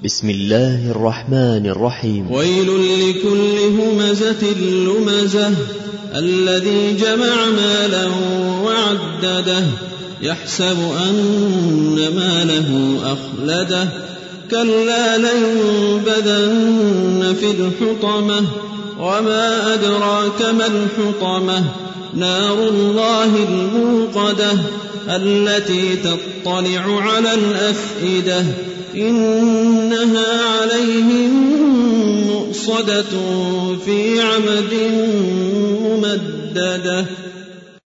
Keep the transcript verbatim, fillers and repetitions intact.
بسم الله الرحمن الرحيم. ويل لكل همزة لمزة الذي جمع مالا وعدده يحسب أن ماله أخلده كلا لينبذن في الحطمة وما أدراك ما الحطمة نار الله الموقدة التي تطلع على الأفئدة إنها عليهم مؤصدة في عمد ممددة.